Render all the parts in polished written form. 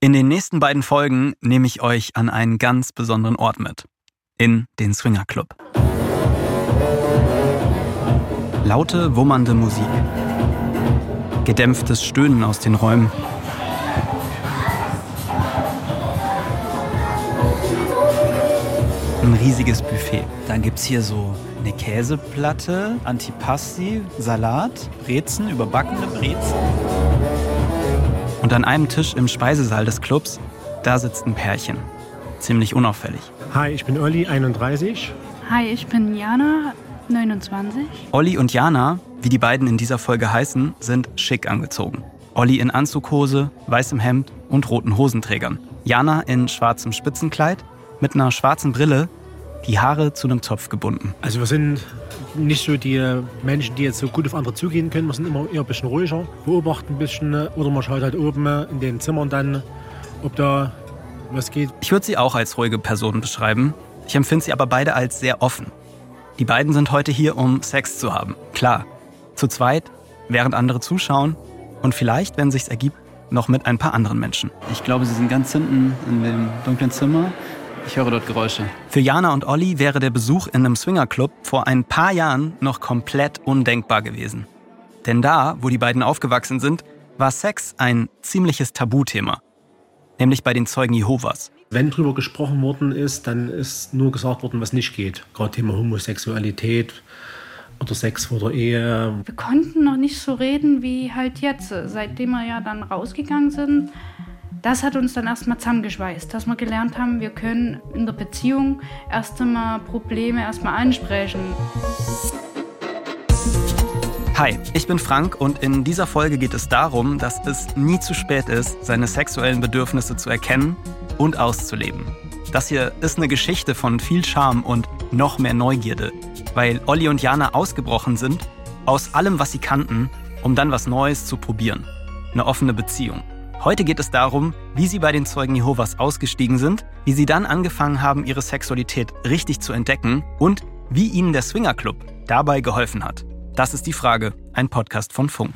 In den nächsten beiden Folgen nehme ich euch an einen ganz besonderen Ort mit. In den Swinger Club. Laute, wummernde Musik. Gedämpftes Stöhnen aus den Räumen. Ein riesiges Buffet. Dann gibt's hier so eine Käseplatte, Antipasti, Salat, Brezen, überbackene Brezen. Und an einem Tisch im Speisesaal des Clubs, da sitzt ein Pärchen. Ziemlich unauffällig. Hi, ich bin Olli, 31. Hi, ich bin Jana, 29. Olli und Jana, wie die beiden in dieser Folge heißen, sind schick angezogen. Olli in Anzughose, weißem Hemd und roten Hosenträgern. Jana in schwarzem Spitzenkleid mit einer schwarzen Brille, die Haare zu einem Zopf gebunden. Also wir sind nicht so die Menschen, die jetzt so gut auf andere zugehen können. Wir sind immer eher ein bisschen ruhiger, beobachten ein bisschen oder man schaut halt oben in den Zimmern dann, ob da was geht. Ich würde sie auch als ruhige Person beschreiben. Ich empfinde sie aber beide als sehr offen. Die beiden sind heute hier, um Sex zu haben. Klar, zu zweit, während andere zuschauen und vielleicht, wenn sich's ergibt, noch mit ein paar anderen Menschen. Ich glaube, sie sind ganz hinten in dem dunklen Zimmer. Ich höre dort Geräusche. Für Jana und Olli wäre der Besuch in einem Swingerclub vor ein paar Jahren noch komplett undenkbar gewesen. Denn da, wo die beiden aufgewachsen sind, war Sex ein ziemliches Tabuthema. Nämlich bei den Zeugen Jehovas. Wenn drüber gesprochen worden ist, dann ist nur gesagt worden, was nicht geht. Gerade Thema Homosexualität oder Sex vor der Ehe. Wir konnten noch nicht so reden wie halt jetzt, seitdem wir ja dann rausgegangen sind. Das hat uns dann erstmal zusammengeschweißt, dass wir gelernt haben, wir können in der Beziehung erst einmal Probleme ansprechen. Hi, ich bin Frank und in dieser Folge geht es darum, dass es nie zu spät ist, seine sexuellen Bedürfnisse zu erkennen und auszuleben. Das hier ist eine Geschichte von viel Charme und noch mehr Neugierde, weil Olli und Jana ausgebrochen sind, aus allem, was sie kannten, um dann was Neues zu probieren. Eine offene Beziehung. Heute geht es darum, wie sie bei den Zeugen Jehovas ausgestiegen sind, wie sie dann angefangen haben, ihre Sexualität richtig zu entdecken und wie ihnen der Swingerclub dabei geholfen hat. Das ist die Frage, ein Podcast von Funk.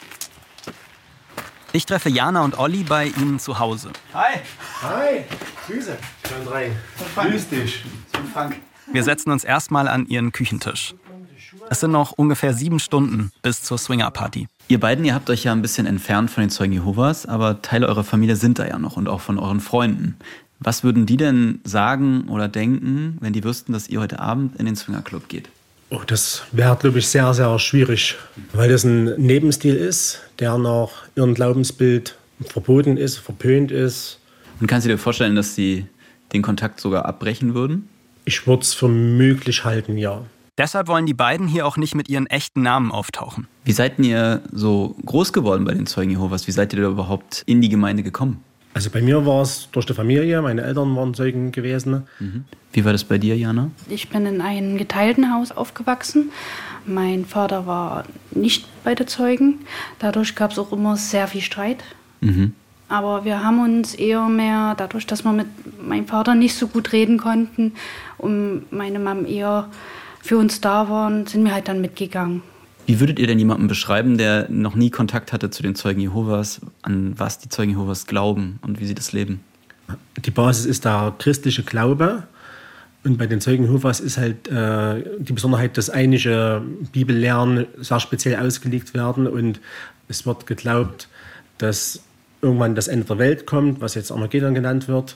Ich treffe Jana und Olli bei ihnen zu Hause. Hi! Hi, Grüße. John 3. Grüß dich. Ich bin Frank. Wir setzen uns erstmal an ihren Küchentisch. Es sind noch ungefähr 7 Stunden bis zur Swingerparty. Ihr beiden, ihr habt euch ja ein bisschen entfernt von den Zeugen Jehovas, aber Teile eurer Familie sind da ja noch und auch von euren Freunden. Was würden die denn sagen oder denken, wenn die wüssten, dass ihr heute Abend in den Swingerclub geht? Oh, das wäre, glaube ich, sehr, sehr schwierig, weil das ein Nebenstil ist, der nach ihrem Glaubensbild verboten ist, verpönt ist. Und kannst du dir vorstellen, dass sie den Kontakt sogar abbrechen würden? Ich würde es für möglich halten, ja. Deshalb wollen die beiden hier auch nicht mit ihren echten Namen auftauchen. Wie seid ihr so groß geworden bei den Zeugen Jehovas? Wie seid ihr da überhaupt in die Gemeinde gekommen? Also bei mir war es durch die Familie, meine Eltern waren Zeugen gewesen. Mhm. Wie war das bei dir, Jana? Ich bin in einem geteilten Haus aufgewachsen. Mein Vater war nicht bei den Zeugen. Dadurch gab es auch immer sehr viel Streit. Mhm. Aber wir haben uns eher mehr, dadurch, dass wir mit meinem Vater nicht so gut reden konnten und meine Mom eher für uns da waren, sind wir halt dann mitgegangen. Wie würdet ihr denn jemanden beschreiben, der noch nie Kontakt hatte zu den Zeugen Jehovas, an was die Zeugen Jehovas glauben und wie sie das leben? Die Basis ist der christliche Glaube. Und bei den Zeugen Jehovas ist halt die Besonderheit, dass einige Bibellehren sehr speziell ausgelegt werden. Und es wird geglaubt, dass irgendwann das Ende der Welt kommt, was jetzt Armageddon genannt wird.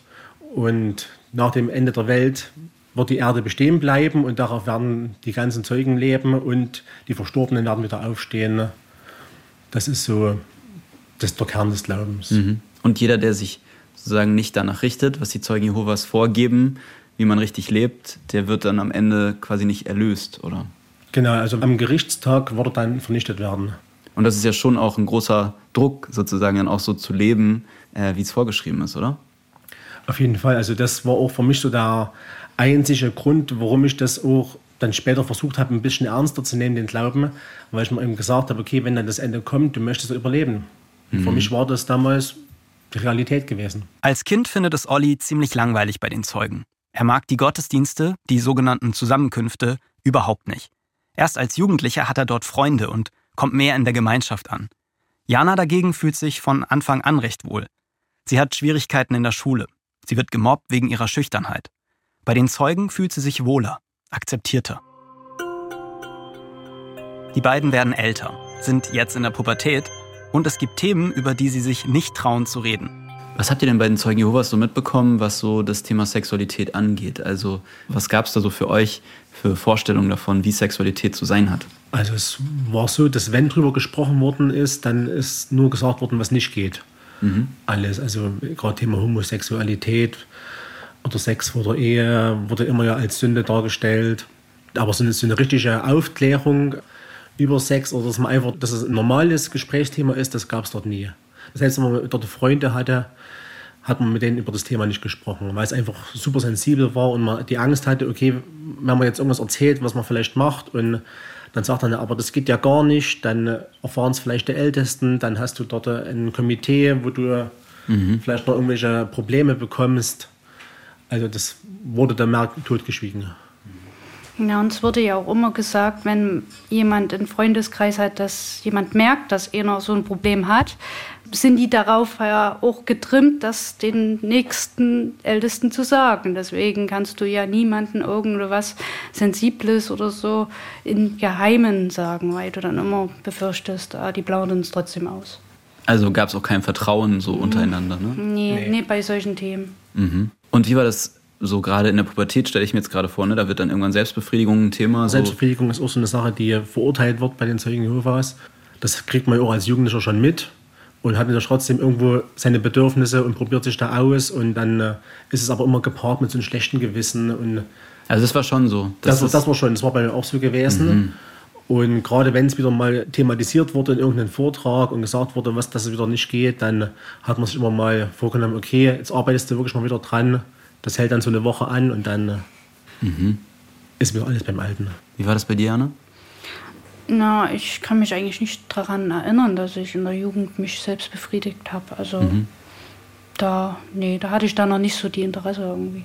Und nach dem Ende der Welt wird die Erde bestehen bleiben und darauf werden die ganzen Zeugen leben und die Verstorbenen werden wieder aufstehen. Das ist so der Kern des Glaubens. Mhm. Und jeder, der sich sozusagen nicht danach richtet, was die Zeugen Jehovas vorgeben, wie man richtig lebt, der wird dann am Ende quasi nicht erlöst, oder? Genau, also am Gerichtstag wird er dann vernichtet werden. Und das ist ja schon auch ein großer Druck, sozusagen dann auch so zu leben, wie es vorgeschrieben ist, oder? Auf jeden Fall, also das war auch für mich so der einzige Grund, warum ich das auch dann später versucht habe, ein bisschen ernster zu nehmen, den Glauben, weil ich mir eben gesagt habe, okay, wenn dann das Ende kommt, du möchtest überleben. Mhm. Für mich war das damals die Realität gewesen. Als Kind findet es Olli ziemlich langweilig bei den Zeugen. Er mag die Gottesdienste, die sogenannten Zusammenkünfte, überhaupt nicht. Erst als Jugendlicher hat er dort Freunde und kommt mehr in der Gemeinschaft an. Jana dagegen fühlt sich von Anfang an recht wohl. Sie hat Schwierigkeiten in der Schule. Sie wird gemobbt wegen ihrer Schüchternheit. Bei den Zeugen fühlt sie sich wohler, akzeptierter. Die beiden werden älter, sind jetzt in der Pubertät und es gibt Themen, über die sie sich nicht trauen zu reden. Was habt ihr denn bei den Zeugen Jehovas so mitbekommen, was so das Thema Sexualität angeht? Also was gab es da so für euch für Vorstellungen davon, wie Sexualität zu sein hat? Also es war so, dass wenn drüber gesprochen worden ist, dann ist nur gesagt worden, was nicht geht. Alles, also gerade Thema Homosexualität oder Sex vor der Ehe wurde immer ja als Sünde dargestellt. Aber so eine richtige Aufklärung über Sex oder dass es ein normales Gesprächsthema ist, das gab es dort nie. Das heißt, wenn man dort Freunde hatte, hat man mit denen über das Thema nicht gesprochen, weil es einfach super sensibel war und man die Angst hatte, okay, wenn man jetzt irgendwas erzählt, was man vielleicht macht und dann sagt er, aber das geht ja gar nicht, dann erfahren es vielleicht die Ältesten, dann hast du dort ein Komitee, wo du vielleicht noch irgendwelche Probleme bekommst. Also das wurde dann mehr totgeschwiegen. Ja, uns wurde ja auch immer gesagt, wenn jemand einen Freundeskreis hat, dass jemand merkt, dass einer so ein Problem hat, sind die darauf ja auch getrimmt, das den nächsten Ältesten zu sagen. Deswegen kannst du ja niemandem irgendwas Sensibles oder so in Geheimen sagen, weil du dann immer befürchtest, die plaudern uns trotzdem aus. Also gab es auch kein Vertrauen so untereinander, ne? Nee, bei solchen Themen. Und wie war das so gerade in der Pubertät, stelle ich mir jetzt gerade vor, ne? Da wird dann irgendwann Selbstbefriedigung ein Thema. Selbstbefriedigung ist auch so eine Sache, die verurteilt wird bei den Zeugen Jehovas. Das kriegt man ja auch als Jugendlicher schon mit und hat natürlich trotzdem irgendwo seine Bedürfnisse und probiert sich da aus und dann ist es aber immer gepaart mit so einem schlechten Gewissen. Und also das war schon so? Das war bei mir auch so gewesen. Und gerade wenn es wieder mal thematisiert wurde in irgendeinem Vortrag und gesagt wurde, dass es wieder nicht geht, dann hat man sich immer mal vorgenommen, okay, jetzt arbeitest du wirklich mal wieder dran. Das hält dann so eine Woche an und dann ist wieder alles beim Alten. Wie war das bei dir, Anna? Na, ich kann mich eigentlich nicht daran erinnern, dass ich in der Jugend mich selbst befriedigt habe. Also da hatte ich da noch nicht so die Interesse irgendwie.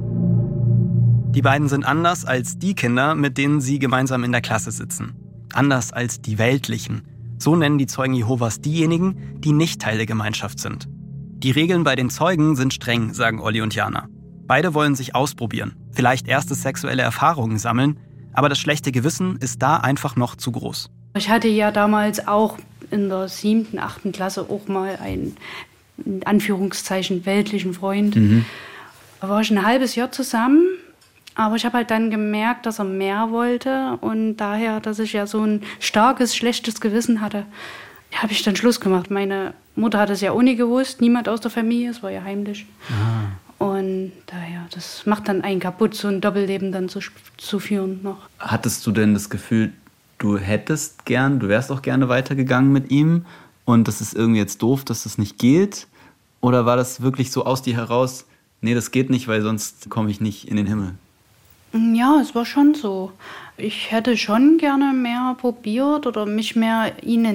Die beiden sind anders als die Kinder, mit denen sie gemeinsam in der Klasse sitzen. Anders als die Weltlichen. So nennen die Zeugen Jehovas diejenigen, die nicht Teil der Gemeinschaft sind. Die Regeln bei den Zeugen sind streng, sagen Olli und Jana. Beide wollen sich ausprobieren, vielleicht erste sexuelle Erfahrungen sammeln, aber das schlechte Gewissen ist da einfach noch zu groß. Ich hatte ja damals auch in der 7., 8. Klasse auch mal einen, in Anführungszeichen, weltlichen Freund. Da war ich ein halbes Jahr zusammen, aber ich habe halt dann gemerkt, dass er mehr wollte und daher, dass ich ja so ein starkes, schlechtes Gewissen hatte, habe ich dann Schluss gemacht. Meine Mutter hat es ja auch nie gewusst, niemand aus der Familie, es war ja heimlich. Und daher, das macht dann einen kaputt, so ein Doppelleben dann zu führen noch. Hattest du denn das Gefühl, du wärst auch gerne weitergegangen mit ihm und das ist irgendwie jetzt doof, dass das nicht geht? Oder war das wirklich so aus dir heraus, nee, das geht nicht, weil sonst komme ich nicht in den Himmel? Ja, es war schon so. Ich hätte schon gerne mehr probiert oder mich mehr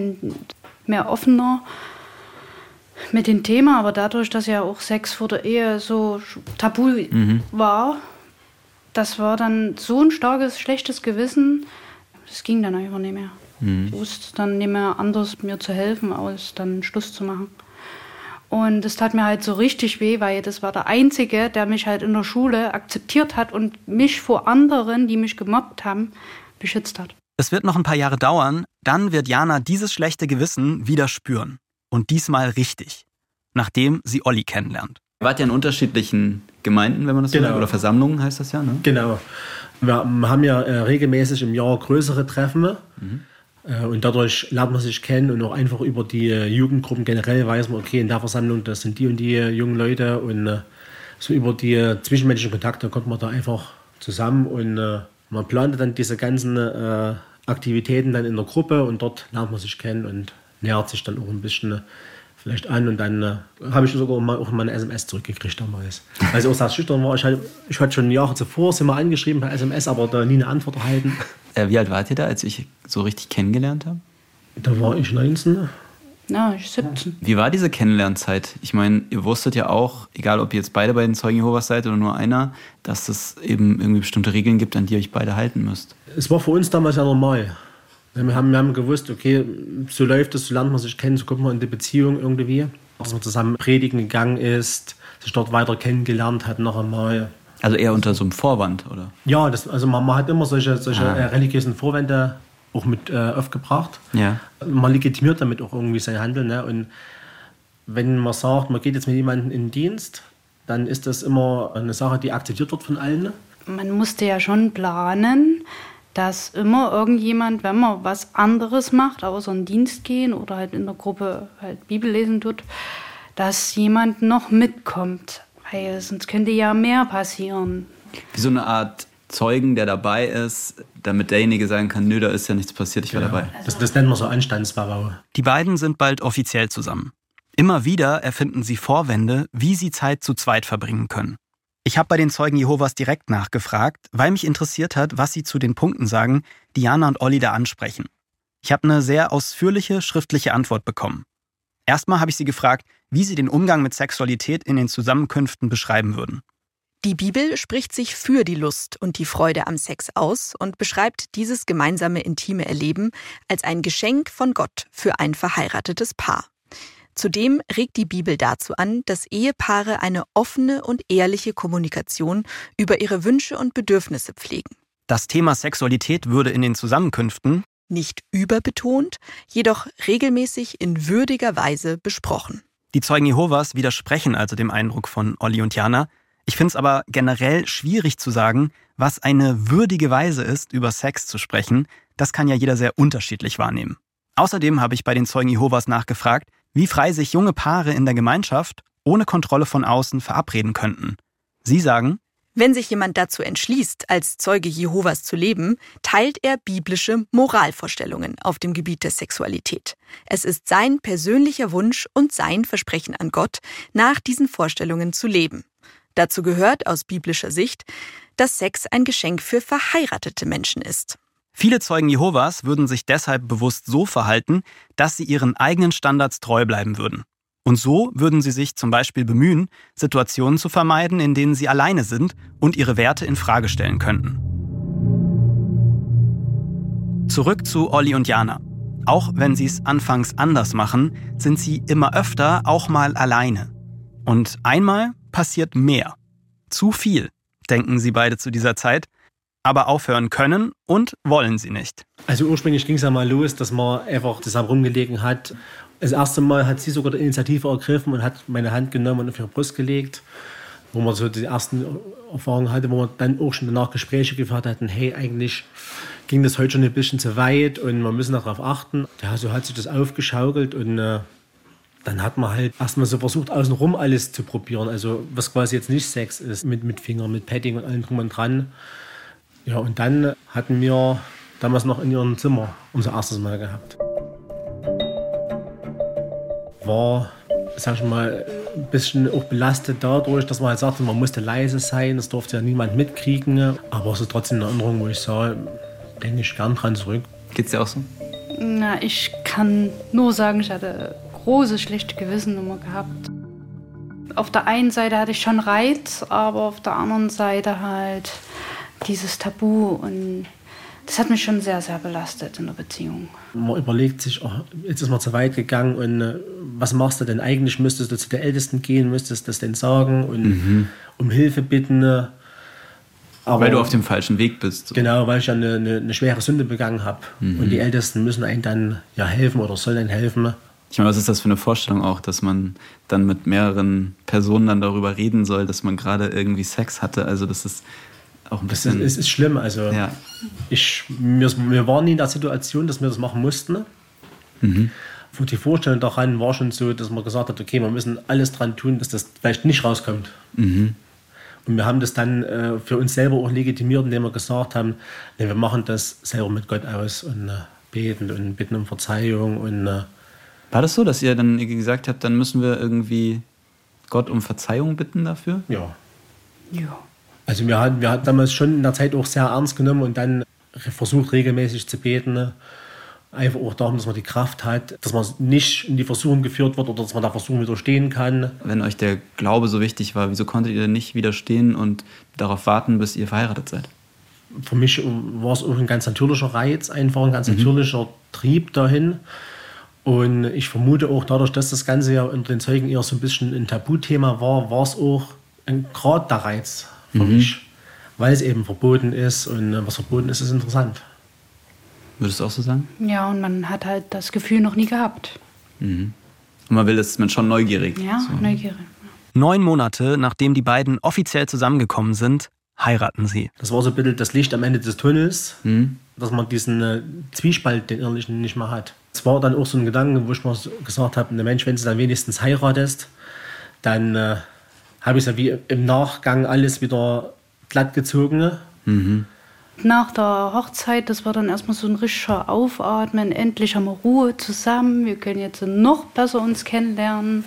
offener mit dem Thema, aber dadurch, dass ja auch Sex vor der Ehe so tabu war, das war dann so ein starkes, schlechtes Gewissen, das ging dann einfach nicht mehr. Ich wusste dann nicht mehr anders, mir zu helfen, als dann Schluss zu machen. Und es tat mir halt so richtig weh, weil das war der Einzige, der mich halt in der Schule akzeptiert hat und mich vor anderen, die mich gemobbt haben, beschützt hat. Es wird noch ein paar Jahre dauern, dann wird Jana dieses schlechte Gewissen wieder spüren. Und diesmal richtig, nachdem sie Olli kennenlernt. Wart ihr in unterschiedlichen Gemeinden, wenn man das so sagt, oder Versammlungen heißt das ja, ne? Genau. Wir haben ja regelmäßig im Jahr größere Treffen und dadurch lernt man sich kennen und auch einfach über die Jugendgruppen generell weiß man, okay, in der Versammlung, das sind die und die jungen Leute und so über die zwischenmenschlichen Kontakte kommt man da einfach zusammen und man plant dann diese ganzen Aktivitäten dann in der Gruppe und dort lernt man sich kennen und nähert sich dann auch ein bisschen vielleicht an und dann habe ich sogar auch mal eine SMS zurückgekriegt damals. Weil ich auch sehr schüchtern war. Ich hatte schon Jahre zuvor, sind wir angeschrieben per SMS, aber da nie eine Antwort erhalten. Wie alt wart ihr da, als ich so richtig kennengelernt habe? Da war ich 19. Ja, ich 17. Wie war diese Kennenlernzeit? Ich meine, ihr wusstet ja auch, egal ob ihr jetzt beide bei den Zeugen Jehovas seid oder nur einer, dass es eben irgendwie bestimmte Regeln gibt, an die ihr euch beide halten müsst. Es war für uns damals ja normal. Wir haben gewusst, okay, so läuft es, so lernt man sich kennen, so kommt man in die Beziehung irgendwie. dass man zusammen predigen gegangen ist, sich dort weiter kennengelernt hat noch einmal. Also eher unter so einem Vorwand, oder? Ja, also man hat immer solche religiösen Vorwände auch mit aufgebracht. Ja. Man legitimiert damit auch irgendwie sein Handeln. Ne? Und wenn man sagt, man geht jetzt mit jemandem in den Dienst, dann ist das immer eine Sache, die akzeptiert wird von allen. Man musste ja schon planen, dass immer irgendjemand, wenn man was anderes macht, außer in den Dienst gehen oder halt in der Gruppe halt Bibel lesen tut, dass jemand noch mitkommt. Weil sonst könnte ja mehr passieren. Wie so eine Art Zeugen, der dabei ist, damit derjenige sagen kann, nö, da ist ja nichts passiert, ich war dabei. Das nennen wir so Anstandsbau. Die beiden sind bald offiziell zusammen. Immer wieder erfinden sie Vorwände, wie sie Zeit zu zweit verbringen können. Ich habe bei den Zeugen Jehovas direkt nachgefragt, weil mich interessiert hat, was sie zu den Punkten sagen, die Jana und Olli da ansprechen. Ich habe eine sehr ausführliche schriftliche Antwort bekommen. Erstmal habe ich sie gefragt, wie sie den Umgang mit Sexualität in den Zusammenkünften beschreiben würden. Die Bibel spricht sich für die Lust und die Freude am Sex aus und beschreibt dieses gemeinsame intime Erleben als ein Geschenk von Gott für ein verheiratetes Paar. Zudem regt die Bibel dazu an, dass Ehepaare eine offene und ehrliche Kommunikation über ihre Wünsche und Bedürfnisse pflegen. Das Thema Sexualität würde in den Zusammenkünften Nicht überbetont, jedoch regelmäßig in würdiger Weise besprochen. Die Zeugen Jehovas widersprechen also dem Eindruck von Olli und Jana. Ich finde es aber generell schwierig zu sagen, was eine würdige Weise ist, über Sex zu sprechen. Das kann ja jeder sehr unterschiedlich wahrnehmen. Außerdem habe ich bei den Zeugen Jehovas nachgefragt, wie frei sich junge Paare in der Gemeinschaft ohne Kontrolle von außen verabreden könnten. Sie sagen, wenn sich jemand dazu entschließt, als Zeuge Jehovas zu leben, teilt er biblische Moralvorstellungen auf dem Gebiet der Sexualität. Es ist sein persönlicher Wunsch und sein Versprechen an Gott, nach diesen Vorstellungen zu leben. Dazu gehört aus biblischer Sicht, dass Sex ein Geschenk für verheiratete Menschen ist. viele Zeugen Jehovas würden sich deshalb bewusst so verhalten, dass sie ihren eigenen Standards treu bleiben würden. Und so würden sie sich zum Beispiel bemühen, Situationen zu vermeiden, in denen sie alleine sind und ihre Werte in Frage stellen könnten. Zurück zu Olli und Jana. Auch wenn sie es anfangs anders machen, sind sie immer öfter auch mal alleine. Und einmal passiert mehr. Zu viel, denken sie beide zu dieser Zeit. Aber aufhören können und wollen sie nicht. Also ursprünglich ging es ja mal los, dass man einfach zusammen rumgelegen hat. Das erste Mal hat sie sogar die Initiative ergriffen und hat meine Hand genommen und auf ihre Brust gelegt. Wo man so die ersten Erfahrungen hatte, wo man dann auch schon danach Gespräche geführt hatten, hey, eigentlich ging das heute schon ein bisschen zu weit und wir müssen darauf achten. Ja, so hat sich das aufgeschaukelt und dann hat man halt erstmal so versucht, außenrum alles zu probieren. Also was quasi jetzt nicht Sex ist, mit Fingern, mit Petting und allem drum und dran. Ja, und dann hatten wir damals noch in ihrem Zimmer unser erstes Mal gehabt. War, sag ich mal, ein bisschen auch belastet dadurch, dass man halt sagte, man musste leise sein, das durfte ja niemand mitkriegen. Aber es ist trotzdem eine Erinnerung, wo ich sage, denke ich gern dran zurück. Geht's dir auch so? Na, ich kann nur sagen, ich hatte großes schlechte Gewissen immer gehabt. Auf der einen Seite hatte ich schon Reiz, aber auf der anderen Seite halt dieses Tabu, und das hat mich schon sehr, sehr belastet in der Beziehung. Man überlegt sich, oh, jetzt ist man zu weit gegangen und was machst du denn eigentlich? Müsstest du zu der Ältesten gehen, müsstest das denn sagen und um Hilfe bitten. Aber, weil du auf dem falschen Weg bist. So. Genau, weil ich ja eine schwere Sünde begangen habe. Und die Ältesten müssen einem dann ja helfen oder sollen einem helfen. Ich meine, was ist das für eine Vorstellung auch, dass man dann mit mehreren Personen dann darüber reden soll, dass man gerade irgendwie Sex hatte? Also das ist auch ein bisschen... Es ist schlimm. Also ja. Wir waren nie in der Situation, dass wir das machen mussten. Die Vorstellung daran war schon so, dass man gesagt hat, okay, wir müssen alles dran tun, dass das vielleicht nicht rauskommt. Und wir haben das dann für uns selber auch legitimiert, indem wir gesagt haben, nee, wir machen das selber mit Gott aus und beten und bitten um Verzeihung. Und, war das so, dass ihr dann gesagt habt, dann müssen wir irgendwie Gott um Verzeihung bitten dafür? Ja. Ja. Also wir hatten damals schon in der Zeit auch sehr ernst genommen und dann versucht regelmäßig zu beten. Einfach auch darum, dass man die Kraft hat, dass man nicht in die Versuchung geführt wird oder dass man der Versuchung widerstehen kann. Wenn euch der Glaube so wichtig war, wieso konntet ihr denn nicht widerstehen und darauf warten, bis ihr verheiratet seid? Für mich war es auch ein ganz natürlicher Reiz, einfach ein ganz natürlicher Trieb dahin. Und ich vermute auch dadurch, dass das Ganze ja unter den Zeugen eher so ein bisschen ein Tabuthema war, war es auch gerade der Reiz für mich, weil es eben verboten ist und was verboten ist, ist interessant. Würdest du auch so sagen? Ja, und man hat halt das Gefühl noch nie gehabt. Und man ist schon neugierig. Ja, so. Neugierig. 9 Monate, nachdem die beiden offiziell zusammengekommen sind, heiraten sie. Das war so ein bisschen das Licht am Ende des Tunnels, dass man diesen Zwiespalt, den Ehrlichen, nicht mehr hat. Es war dann auch so ein Gedanke, wo ich mir gesagt habe, Mensch, wenn du dann wenigstens heiratest, dann habe ich es ja wie im Nachgang alles wieder glatt gezogen. Nach der Hochzeit, das war dann erstmal so ein richtiger Aufatmen. Endlich haben wir Ruhe zusammen. Wir können jetzt noch besser uns kennenlernen.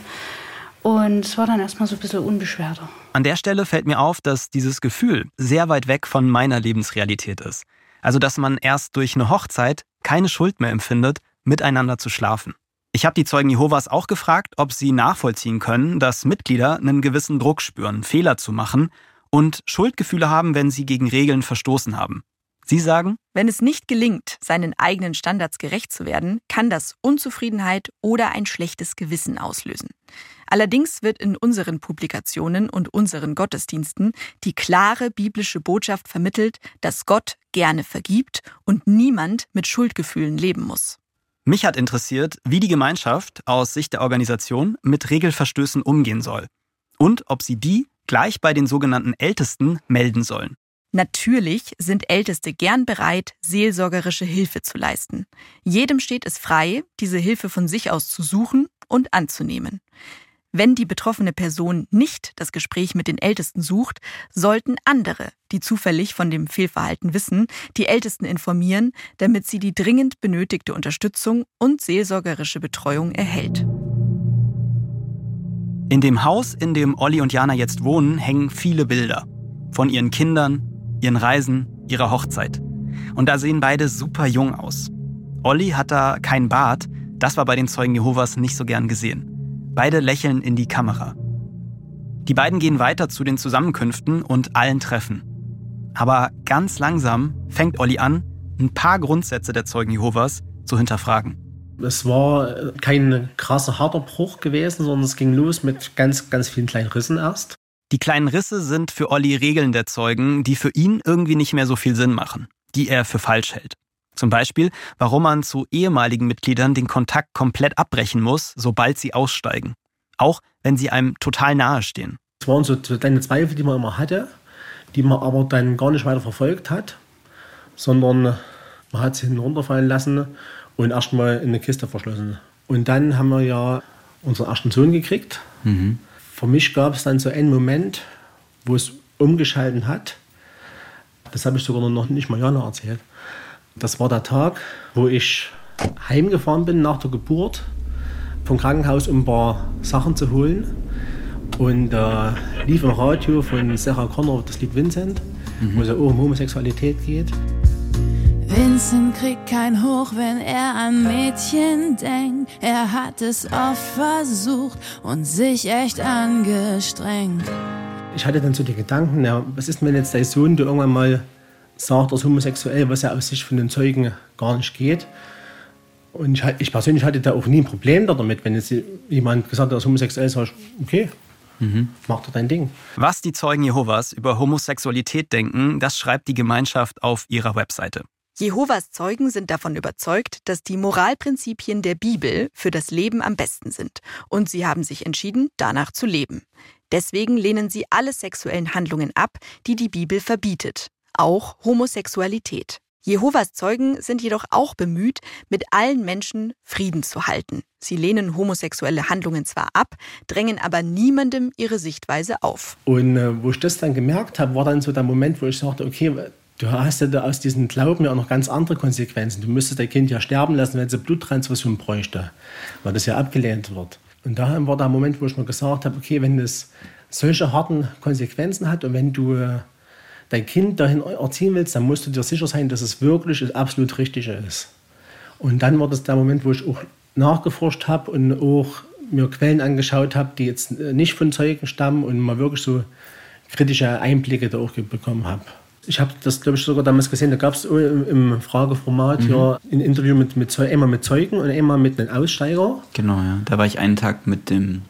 Und es war dann erstmal so ein bisschen unbeschwerter. An der Stelle fällt mir auf, dass dieses Gefühl sehr weit weg von meiner Lebensrealität ist. Also, dass man erst durch eine Hochzeit keine Schuld mehr empfindet, miteinander zu schlafen. Ich habe die Zeugen Jehovas auch gefragt, ob sie nachvollziehen können, dass Mitglieder einen gewissen Druck spüren, Fehler zu machen und Schuldgefühle haben, wenn sie gegen Regeln verstoßen haben. Sie sagen, wenn es nicht gelingt, seinen eigenen Standards gerecht zu werden, kann das Unzufriedenheit oder ein schlechtes Gewissen auslösen. Allerdings wird in unseren Publikationen und unseren Gottesdiensten die klare biblische Botschaft vermittelt, dass Gott gerne vergibt und niemand mit Schuldgefühlen leben muss. Mich hat interessiert, wie die Gemeinschaft aus Sicht der Organisation mit Regelverstößen umgehen soll und ob sie die gleich bei den sogenannten Ältesten melden sollen. Natürlich sind Älteste gern bereit, seelsorgerische Hilfe zu leisten. Jedem steht es frei, diese Hilfe von sich aus zu suchen und anzunehmen. Wenn die betroffene Person nicht das Gespräch mit den Ältesten sucht, sollten andere, die zufällig von dem Fehlverhalten wissen, die Ältesten informieren, damit sie die dringend benötigte Unterstützung und seelsorgerische Betreuung erhält. In dem Haus, in dem Olli und Jana jetzt wohnen, hängen viele Bilder. Von ihren Kindern, ihren Reisen, ihrer Hochzeit. Und da sehen beide super jung aus. Olli hat da keinen Bart, das war bei den Zeugen Jehovas nicht so gern gesehen. Beide lächeln in die Kamera. Die beiden gehen weiter zu den Zusammenkünften und allen Treffen. Aber ganz langsam fängt Olli an, ein paar Grundsätze der Zeugen Jehovas zu hinterfragen. Es war kein krasser, harter Bruch gewesen, sondern es ging los mit ganz, ganz vielen kleinen Rissen erst. Die kleinen Risse sind für Olli Regeln der Zeugen, die für ihn irgendwie nicht mehr so viel Sinn machen, die er für falsch hält. Zum Beispiel, warum man zu ehemaligen Mitgliedern den Kontakt komplett abbrechen muss, sobald sie aussteigen. Auch wenn sie einem total nahe stehen. Es waren so kleine Zweifel, die man immer hatte, die man aber dann gar nicht weiter verfolgt hat, sondern man hat sie hinten runterfallen lassen und erstmal in eine Kiste verschlossen. Und dann haben wir ja unseren ersten Sohn gekriegt. Für mich gab es dann so einen Moment, wo es umgeschalten hat. Das habe ich sogar noch nicht mal Jana erzählt. Das war der Tag, wo ich heimgefahren bin nach der Geburt vom Krankenhaus, um ein paar Sachen zu holen. Und da lief im Radio von Sarah Connor das Lied Vincent, wo es ja auch um Homosexualität geht. Vincent kriegt kein Hoch, wenn er an Mädchen denkt. Er hat es oft versucht und sich echt angestrengt. Ich hatte dann so die Gedanken, ja, was ist, wenn jetzt dein Sohn du irgendwann mal sagt, er ist homosexuell, was ja aus Sicht von den Zeugen gar nicht geht. Und ich persönlich hatte da auch nie ein Problem damit, wenn jetzt jemand gesagt hat, er ist homosexuell, sage ich, okay, mach doch dein Ding. Was die Zeugen Jehovas über Homosexualität denken, das schreibt die Gemeinschaft auf ihrer Webseite. Jehovas Zeugen sind davon überzeugt, dass die Moralprinzipien der Bibel für das Leben am besten sind. Und sie haben sich entschieden, danach zu leben. Deswegen lehnen sie alle sexuellen Handlungen ab, die die Bibel verbietet. Auch Homosexualität. Jehovas Zeugen sind jedoch auch bemüht, mit allen Menschen Frieden zu halten. Sie lehnen homosexuelle Handlungen zwar ab, drängen aber niemandem ihre Sichtweise auf. Und wo ich das dann gemerkt habe, war dann so der Moment, wo ich sagte, okay, du hast ja da aus diesem Glauben ja auch noch ganz andere Konsequenzen. Du müsstest dein Kind ja sterben lassen, wenn sie Bluttransfusion bräuchte, weil das ja abgelehnt wird. Und da war der Moment, wo ich mir gesagt habe, okay, wenn das solche harten Konsequenzen hat und wenn du dein Kind dahin erziehen willst, dann musst du dir sicher sein, dass es wirklich das absolut Richtige ist. Und dann war das der Moment, wo ich auch nachgeforscht habe und auch mir Quellen angeschaut habe, die jetzt nicht von Zeugen stammen und mal wirklich so kritische Einblicke da auch bekommen habe. Ich habe das, glaube ich, sogar damals gesehen, da gab es im Frageformat hier ein Interview einmal mit Zeugen und einmal mit einem Aussteiger. Genau, ja. Da war ich einen Tag mit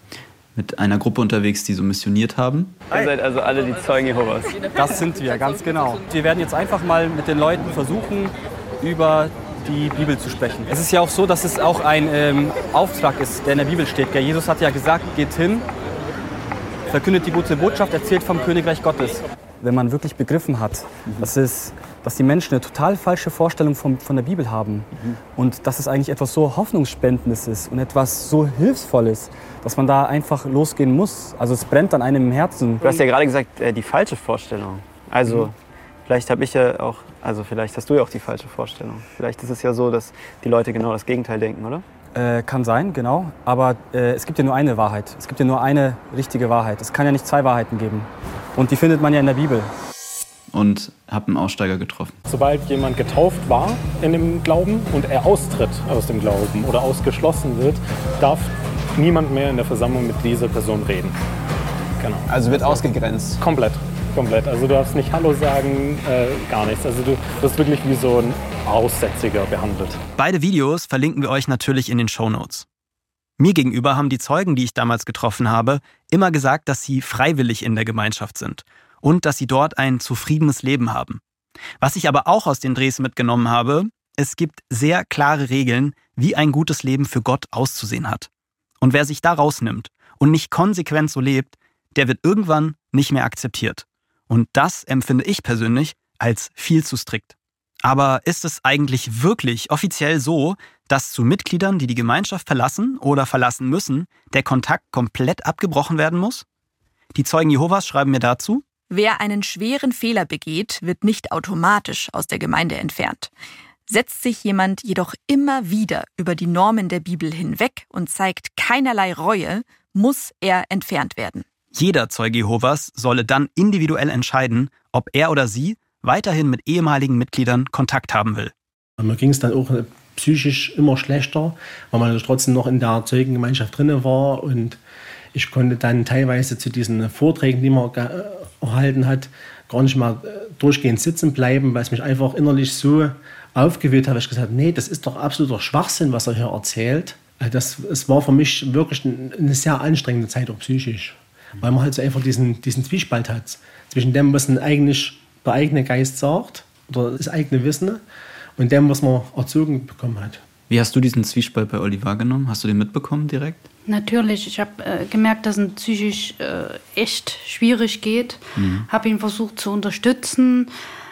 einer Gruppe unterwegs, die so missioniert haben. Ihr seid also alle die Zeugen Jehovas. Das sind wir, ganz genau. Wir werden jetzt einfach mal mit den Leuten versuchen, über die Bibel zu sprechen. Es ist ja auch so, dass es auch ein Auftrag ist, der in der Bibel steht. Gell? Jesus hat ja gesagt, geht hin, verkündet die gute Botschaft, erzählt vom Königreich Gottes. Wenn man wirklich begriffen hat, dass die Menschen eine total falsche Vorstellung von der Bibel haben und dass es eigentlich etwas so Hoffnungsspendendes ist und etwas so Hilfsvolles, dass man da einfach losgehen muss. Also es brennt an einem im Herzen. Du hast ja gerade gesagt, die falsche Vorstellung. Also vielleicht vielleicht hast du ja auch die falsche Vorstellung. Vielleicht ist es ja so, dass die Leute genau das Gegenteil denken, oder? Kann sein, genau. Aber es gibt ja nur eine Wahrheit. Es gibt ja nur eine richtige Wahrheit. Es kann ja nicht zwei Wahrheiten geben. Und die findet man ja in der Bibel. Und habe einen Aussteiger getroffen. Sobald jemand getauft war in dem Glauben und er austritt aus dem Glauben oder ausgeschlossen wird, darf niemand mehr in der Versammlung mit dieser Person reden. Genau. Also wird ausgegrenzt? Komplett. Also du darfst nicht Hallo sagen, gar nichts. Also du wirst wirklich wie so ein Aussätziger behandelt. Beide Videos verlinken wir euch natürlich in den Shownotes. Mir gegenüber haben die Zeugen, die ich damals getroffen habe, immer gesagt, dass sie freiwillig in der Gemeinschaft sind und dass sie dort ein zufriedenes Leben haben. Was ich aber auch aus den Drehs mitgenommen habe, es gibt sehr klare Regeln, wie ein gutes Leben für Gott auszusehen hat. Und wer sich da rausnimmt und nicht konsequent so lebt, der wird irgendwann nicht mehr akzeptiert. Und das empfinde ich persönlich als viel zu strikt. Aber ist es eigentlich wirklich offiziell so, dass zu Mitgliedern, die die Gemeinschaft verlassen oder verlassen müssen, der Kontakt komplett abgebrochen werden muss? Die Zeugen Jehovas schreiben mir dazu: Wer einen schweren Fehler begeht, wird nicht automatisch aus der Gemeinde entfernt. Setzt sich jemand jedoch immer wieder über die Normen der Bibel hinweg und zeigt keinerlei Reue, muss er entfernt werden. Jeder Zeuge Jehovas solle dann individuell entscheiden, ob er oder sie weiterhin mit ehemaligen Mitgliedern Kontakt haben will. Mir ging es dann auch psychisch immer schlechter, weil man trotzdem noch in der Zeugengemeinschaft drin war. Und ich konnte dann teilweise zu diesen Vorträgen, die man erhalten hat, gar nicht mal durchgehend sitzen bleiben, weil es mich einfach innerlich so aufgewühlt hat, dass ich gesagt habe, nee, das ist doch absoluter Schwachsinn, was er hier erzählt. Es war für mich wirklich eine sehr anstrengende Zeit, auch psychisch. Weil man halt so einfach diesen Zwiespalt hat zwischen dem, was eigentlich der eigene Geist sagt oder das eigene Wissen und dem, was man erzogen bekommen hat. Wie hast du diesen Zwiespalt bei Olli wahrgenommen? Hast du den mitbekommen direkt? Natürlich. Ich habe gemerkt, dass es ihm psychisch echt schwierig geht. Habe ihn versucht zu unterstützen.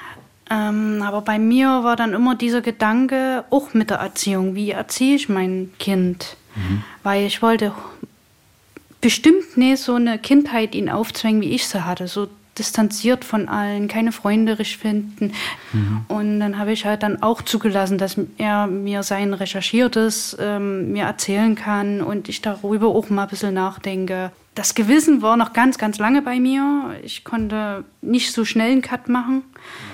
Aber bei mir war dann immer dieser Gedanke, auch mit der Erziehung, wie erziehe ich mein Kind? Weil ich wollte bestimmt nicht so eine Kindheit ihn aufzwängen, wie ich sie hatte, so distanziert von allen, keine Freunde richtig finden. Und dann habe ich halt dann auch zugelassen, dass er mir sein Recherchiertes mir erzählen kann und ich darüber auch mal ein bisschen nachdenke. Das Gewissen war noch ganz, ganz lange bei mir. Ich konnte nicht so schnell einen Cut machen.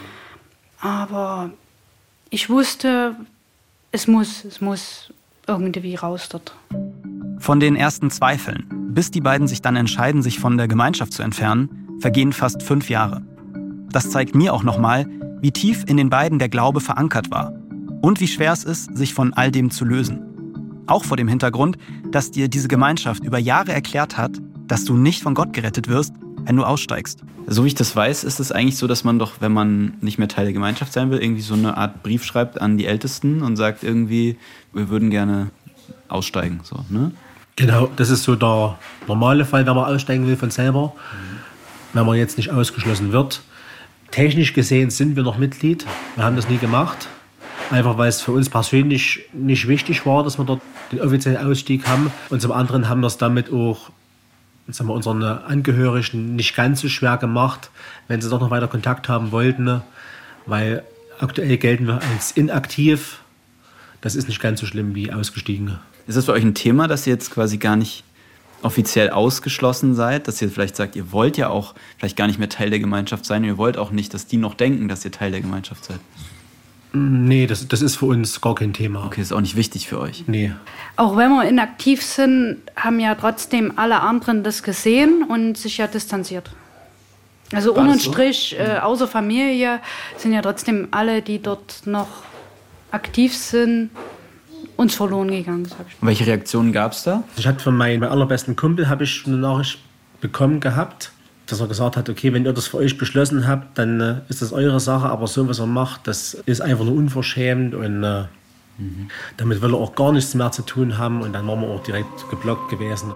Aber ich wusste, es muss irgendwie raus dort. Von den ersten Zweifeln, bis die beiden sich dann entscheiden, sich von der Gemeinschaft zu entfernen, vergehen fast 5 Jahre. Das zeigt mir auch nochmal, wie tief in den beiden der Glaube verankert war und wie schwer es ist, sich von all dem zu lösen. Auch vor dem Hintergrund, dass dir diese Gemeinschaft über Jahre erklärt hat, dass du nicht von Gott gerettet wirst, wenn du aussteigst. So wie ich das weiß, ist es eigentlich so, dass man doch, wenn man nicht mehr Teil der Gemeinschaft sein will, irgendwie so eine Art Brief schreibt an die Ältesten und sagt irgendwie, wir würden gerne aussteigen. So, ne? Genau, das ist so der normale Fall, wenn man aussteigen will von selber, wenn man jetzt nicht ausgeschlossen wird. Technisch gesehen sind wir noch Mitglied. Wir haben das nie gemacht, einfach weil es für uns persönlich nicht wichtig war, dass wir dort den offiziellen Ausstieg haben. Und zum anderen haben wir es damit auch unseren Angehörigen nicht ganz so schwer gemacht, wenn sie doch noch weiter Kontakt haben wollten, weil aktuell gelten wir als inaktiv. Das ist nicht ganz so schlimm wie ausgestiegen. Ist das für euch ein Thema, dass ihr jetzt quasi gar nicht offiziell ausgeschlossen seid? Dass ihr vielleicht sagt, ihr wollt ja auch vielleicht gar nicht mehr Teil der Gemeinschaft sein und ihr wollt auch nicht, dass die noch denken, dass ihr Teil der Gemeinschaft seid? Nee, das ist für uns gar kein Thema. Okay, ist auch nicht wichtig für euch? Nee. Auch wenn wir inaktiv sind, haben ja trotzdem alle anderen das gesehen und sich ja distanziert. Also unterm Strich, außer Familie, sind ja trotzdem alle, die dort noch aktiv sind, uns verloren gegangen, sag ich mal. Welche Reaktionen gab es da? Ich hatte von meinem allerbesten Kumpel habe ich eine Nachricht bekommen gehabt, dass er gesagt hat, okay, wenn ihr das für euch beschlossen habt, dann ist das eure Sache, aber so, was er macht, das ist einfach nur unverschämt und damit will er auch gar nichts mehr zu tun haben und dann waren wir auch direkt geblockt gewesen.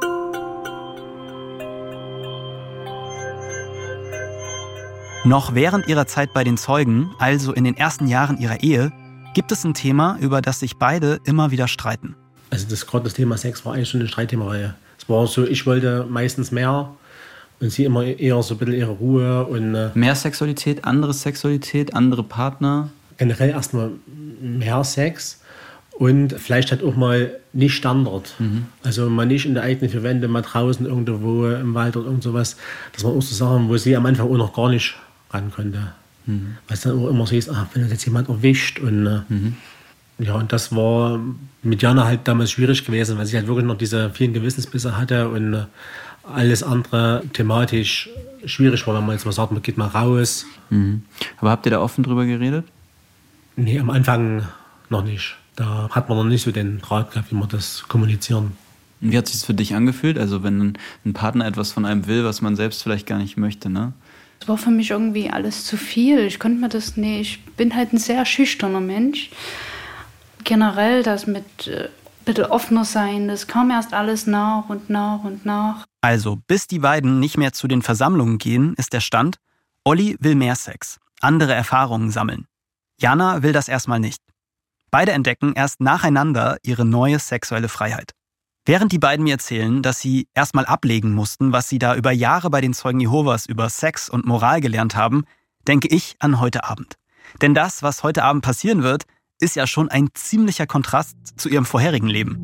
Noch während ihrer Zeit bei den Zeugen, also in den ersten Jahren ihrer Ehe, gibt es ein Thema, über das sich beide immer wieder streiten. Also gerade das Thema Sex war eigentlich schon eine Streitthema. Es war so, ich wollte meistens mehr und sie immer eher so ein bisschen ihre Ruhe. Und mehr Sexualität, andere Partner? Generell erstmal mehr Sex und vielleicht halt auch mal nicht Standard. Also mal nicht in der eigenen vier Wände, mal draußen irgendwo im Wald oder irgend sowas. Das waren auch so Sachen, wo sie am Anfang auch noch gar nicht ran konnte. Weil es dann auch immer so ist, wenn uns jetzt jemand erwischt. Und ja, und das war mit Jana halt damals schwierig gewesen, weil sie halt wirklich noch diese vielen Gewissensbisse hatte und alles andere thematisch schwierig war, wenn man jetzt mal sagt, man geht mal raus. Aber habt ihr da offen drüber geredet? Nee, am Anfang noch nicht. Da hat man noch nicht so den Draht gehabt, wie wir das kommunizieren. Und wie hat sich das für dich angefühlt? Also wenn ein Partner etwas von einem will, was man selbst vielleicht gar nicht möchte, ne? Es war für mich irgendwie alles zu viel. Ich konnte mir das nicht. Ich bin halt ein sehr schüchterner Mensch. Generell das mit ein bisschen offener sein, das kam erst alles nach und nach und nach. Also, bis die beiden nicht mehr zu den Versammlungen gehen, ist der Stand, Olli will mehr Sex, andere Erfahrungen sammeln. Jana will das erstmal nicht. Beide entdecken erst nacheinander ihre neue sexuelle Freiheit. Während die beiden mir erzählen, dass sie erstmal ablegen mussten, was sie da über Jahre bei den Zeugen Jehovas über Sex und Moral gelernt haben, denke ich an heute Abend. Denn das, was heute Abend passieren wird, ist ja schon ein ziemlicher Kontrast zu ihrem vorherigen Leben.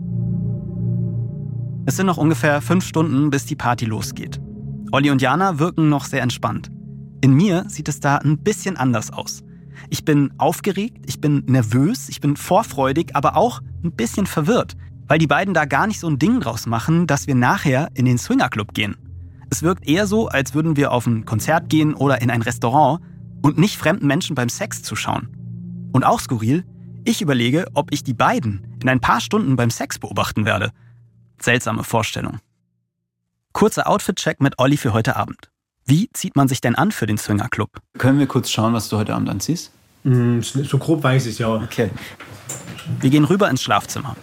Es sind noch ungefähr 5 Stunden, bis die Party losgeht. Olli und Jana wirken noch sehr entspannt. In mir sieht es da ein bisschen anders aus. Ich bin aufgeregt, ich bin nervös, ich bin vorfreudig, aber auch ein bisschen verwirrt, weil die beiden da gar nicht so ein Ding draus machen, dass wir nachher in den Swingerclub gehen. Es wirkt eher so, als würden wir auf ein Konzert gehen oder in ein Restaurant und nicht fremden Menschen beim Sex zuschauen. Und auch skurril, ich überlege, ob ich die beiden in ein paar Stunden beim Sex beobachten werde. Seltsame Vorstellung. Kurzer Outfit-Check mit Olli für heute Abend. Wie zieht man sich denn an für den Swingerclub? Können wir kurz schauen, was du heute Abend anziehst? So grob weiß ich es, ja. Okay. Wir gehen rüber ins Schlafzimmer.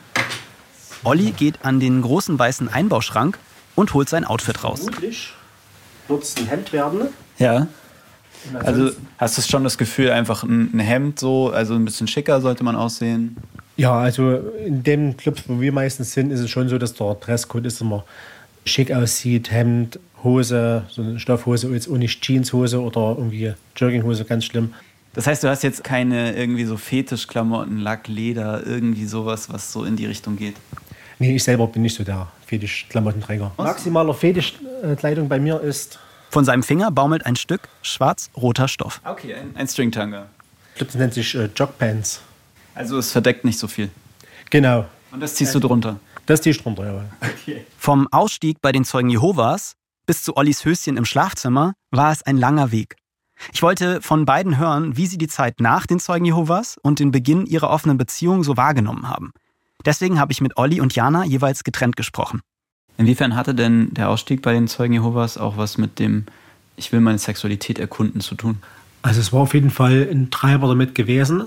Olli geht an den großen weißen Einbauschrank und holt sein Outfit raus. Vermutlich wird es ein Hemd werden. Ja. Also hast du schon das Gefühl, einfach ein Hemd so, also ein bisschen schicker sollte man aussehen? Ja, also in dem Club, wo wir meistens sind, ist es schon so, dass der Dresscode ist immer schick aussieht. Hemd, Hose, so eine Stoffhose, jetzt ohne Jeanshose oder irgendwie Jogginghose, ganz schlimm. Das heißt, du hast jetzt keine irgendwie so Fetischklamotten, Lack, Leder, irgendwie sowas, was so in die Richtung geht? Nee, ich selber bin nicht so der Fetisch-Klamottenträger. Maximaler Fetischkleidung bei mir ist... Von seinem Finger baumelt ein Stück schwarz-roter Stoff. Okay, ein Stringtanga. Ich glaube, das nennt sich Jogpants. Also es verdeckt nicht so viel? Genau. Und das ziehst du drunter? Das ziehst du drunter, ja. Okay. Vom Ausstieg bei den Zeugen Jehovas bis zu Ollis Höschen im Schlafzimmer war es ein langer Weg. Ich wollte von beiden hören, wie sie die Zeit nach den Zeugen Jehovas und den Beginn ihrer offenen Beziehung so wahrgenommen haben. Deswegen habe ich mit Olli und Jana jeweils getrennt gesprochen. Inwiefern hatte denn der Ausstieg bei den Zeugen Jehovas auch was mit dem Ich will meine Sexualität erkunden zu tun? Also es war auf jeden Fall ein Treiber damit gewesen.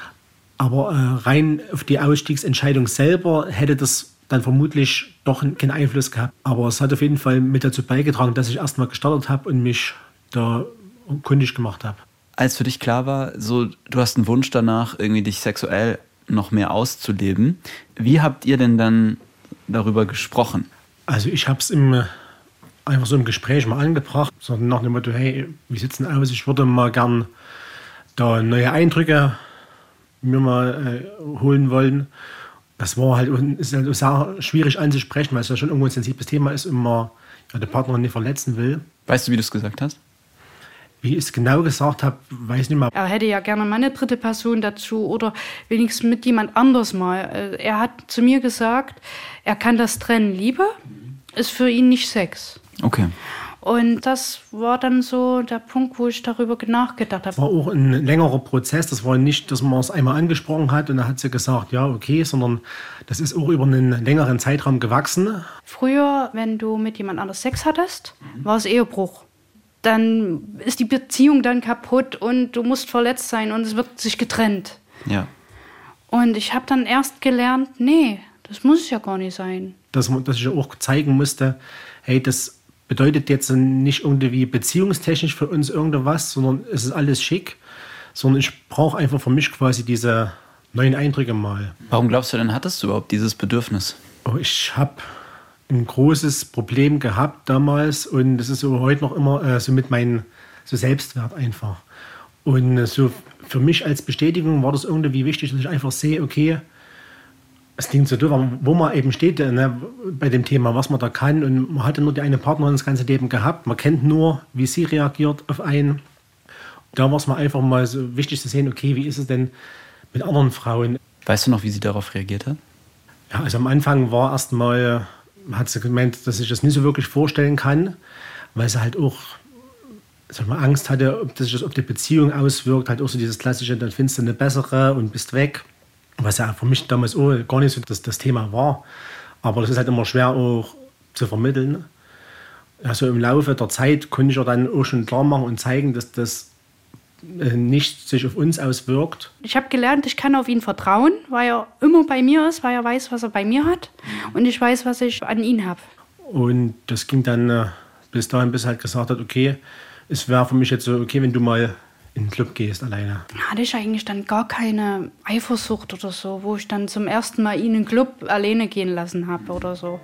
Aber rein auf die Ausstiegsentscheidung selber hätte das dann vermutlich doch keinen Einfluss gehabt. Aber es hat auf jeden Fall mit dazu beigetragen, dass ich erstmal gestartet habe und mich da kundig gemacht habe. Als für dich klar war, so du hast einen Wunsch danach, irgendwie dich sexuell noch mehr auszuleben, wie habt ihr denn dann darüber gesprochen? Also ich habe es einfach so im Gespräch mal angebracht, so nach dem Motto, hey, wie sieht's denn aus? Ich würde mal gern da neue Eindrücke mir mal holen wollen. Das war halt, ist halt sehr schwierig anzusprechen, weil es ja schon irgendwo ein sensibles Thema ist, immer den Partner nicht verletzen will. Weißt du, wie du es gesagt hast? Wie ich es genau gesagt habe, weiß ich nicht mehr. Er hätte ja gerne mal eine dritte Person dazu oder wenigstens mit jemand anders mal. Er hat zu mir gesagt, er kann das trennen. Liebe ist für ihn nicht Sex. Okay. Und das war dann so der Punkt, wo ich darüber nachgedacht habe. Das war auch ein längerer Prozess. Das war nicht, dass man es einmal angesprochen hat und dann hat sie gesagt, ja, okay, sondern das ist auch über einen längeren Zeitraum gewachsen. Früher, wenn du mit jemand anders Sex hattest, war es Ehebruch. Dann ist die Beziehung dann kaputt und du musst verletzt sein und es wird sich getrennt. Ja. Und ich habe dann erst gelernt, nee, das muss ja gar nicht sein. Dass ich auch zeigen musste, hey, das bedeutet jetzt nicht irgendwie beziehungstechnisch für uns irgendwas, sondern es ist alles schick, sondern ich brauche einfach für mich quasi diese neuen Eindrücke mal. Warum glaubst du denn, hattest du überhaupt dieses Bedürfnis? Oh, ich habe ein großes Problem gehabt damals und das ist so heute noch immer so mit meinem so Selbstwert einfach. Und so für mich als Bestätigung war das irgendwie wichtig, dass ich einfach sehe, okay, es klingt so doof, aber wo man eben steht, ne, bei dem Thema, was man da kann. Und man hatte nur die eine Partnerin das ganze Leben gehabt. Man kennt nur, wie sie reagiert auf einen. Da war es mir einfach mal so wichtig zu sehen, okay, wie ist es denn mit anderen Frauen? Weißt du noch, wie sie darauf reagiert hat? Ja, also am Anfang war erstmal, hat sie gemeint, dass ich das nicht so wirklich vorstellen kann, weil sie halt auch Angst hatte, ob das sich auf die Beziehung auswirkt. Halt auch so dieses klassische, dann findest du eine bessere und bist weg. Was ja für mich damals auch gar nicht so das Thema war. Aber das ist halt immer schwer auch zu vermitteln. Also im Laufe der Zeit konnte ich ja dann auch schon klar machen und zeigen, dass das nicht sich auf uns auswirkt. Ich habe gelernt, ich kann auf ihn vertrauen, weil er immer bei mir ist, weil er weiß, was er bei mir hat. Und ich weiß, was ich an ihn habe. Und das ging dann bis dahin, bis er halt gesagt hat, okay, es wäre für mich jetzt so, okay, wenn du mal in den Club gehst alleine. Hatte ich eigentlich dann gar keine Eifersucht oder so, wo ich dann zum ersten Mal ihn in den Club alleine gehen lassen habe oder so.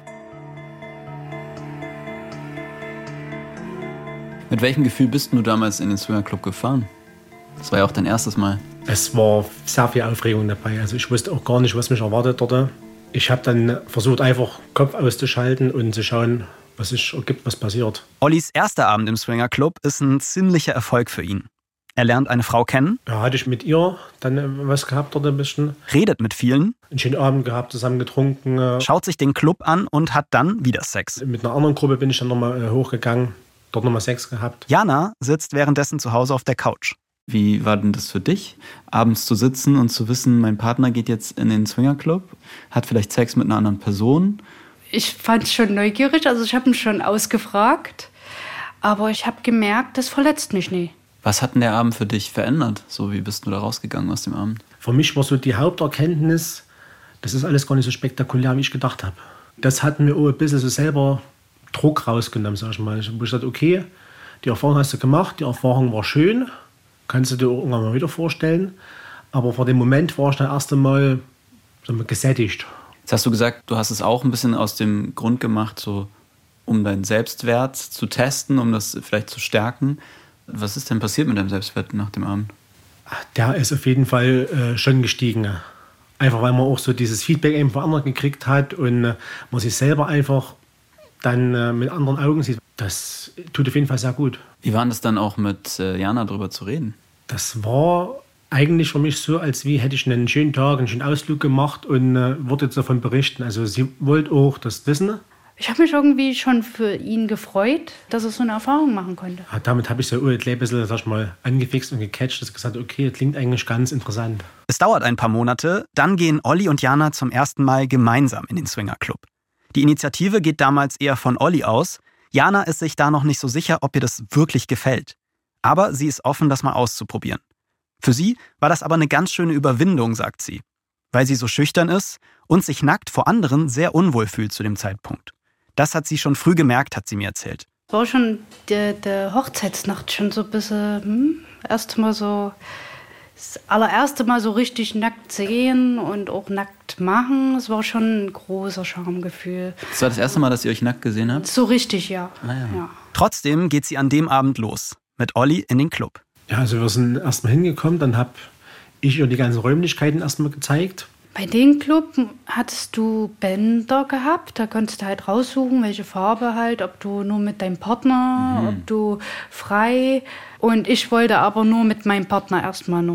Mit welchem Gefühl bist du damals in den Swingerclub gefahren? Das war ja auch dein erstes Mal. Es war sehr viel Aufregung dabei. Also ich wusste auch gar nicht, was mich erwartet dort. Ich habe dann versucht, einfach Kopf auszuschalten und zu schauen, was sich ergibt, was passiert. Ollis erster Abend im Swingerclub ist ein ziemlicher Erfolg für ihn. Er lernt eine Frau kennen. Ja, hatte ich mit ihr dann was gehabt dort ein bisschen. Redet mit vielen. Einen schönen Abend gehabt, zusammen getrunken. Schaut sich den Club an und hat dann wieder Sex. Mit einer anderen Gruppe bin ich dann nochmal hochgegangen, dort nochmal Sex gehabt. Jana sitzt währenddessen zu Hause auf der Couch. Wie war denn das für dich, abends zu sitzen und zu wissen, mein Partner geht jetzt in den Swingerclub, hat vielleicht Sex mit einer anderen Person? Ich fand es schon neugierig, also ich habe ihn schon ausgefragt. Aber ich habe gemerkt, das verletzt mich nicht. Was hat denn der Abend für dich verändert? So, wie bist du da rausgegangen aus dem Abend? Für mich war so die Haupterkenntnis, das ist alles gar nicht so spektakulär, wie ich gedacht habe. Das hat mir auch ein bisschen so selber Druck rausgenommen, sag ich mal. Wo ich dachte, okay, die Erfahrung hast du gemacht, die Erfahrung war schön, kannst du dir auch irgendwann mal wieder vorstellen. Aber vor dem Moment war ich dann erst einmal so gesättigt. Jetzt hast du gesagt, du hast es auch ein bisschen aus dem Grund gemacht, so um deinen Selbstwert zu testen, um das vielleicht zu stärken. Was ist denn passiert mit deinem Selbstwert nach dem Abend? Der ist auf jeden Fall schon gestiegen. Einfach weil man auch so dieses Feedback eben von anderen gekriegt hat und man sich selber einfach dann mit anderen Augen sieht. Das tut auf jeden Fall sehr gut. Wie war das dann auch mit Jana drüber zu reden? Das war eigentlich für mich so, als wie hätte ich einen schönen Tag, einen schönen Ausflug gemacht und wollte jetzt davon berichten. Also sie wollte auch das wissen. Ich habe mich irgendwie schon für ihn gefreut, dass er so eine Erfahrung machen konnte. Ja, damit habe ich so ein bisschen, sag ich mal, angefixt und gecatcht, dass ich gesagt habe, okay, das klingt eigentlich ganz interessant. Es dauert ein paar Monate, dann gehen Olli und Jana zum ersten Mal gemeinsam in den Swingerclub. Die Initiative geht damals eher von Olli aus. Jana ist sich da noch nicht so sicher, ob ihr das wirklich gefällt. Aber sie ist offen, das mal auszuprobieren. Für sie war das aber eine ganz schöne Überwindung, sagt sie. Weil sie so schüchtern ist und sich nackt vor anderen sehr unwohl fühlt zu dem Zeitpunkt. Das hat sie schon früh gemerkt, hat sie mir erzählt. War schon der Hochzeitsnacht schon so ein bisschen, erstmal so, das allererste Mal so richtig nackt sehen und auch nackt machen. Es war schon ein großer Schamgefühl. Das war das erste Mal, dass ihr euch nackt gesehen habt? So richtig, ja. Ja. Trotzdem geht sie an dem Abend los, mit Olli in den Club. Ja, also wir sind erstmal hingekommen, dann habe ich ihr die ganzen Räumlichkeiten erstmal gezeigt. Bei den Club hattest du Bänder gehabt, da konntest du halt raussuchen, welche Farbe halt, ob du nur mit deinem Partner, ob du frei. Und ich wollte aber nur mit meinem Partner erstmal nur.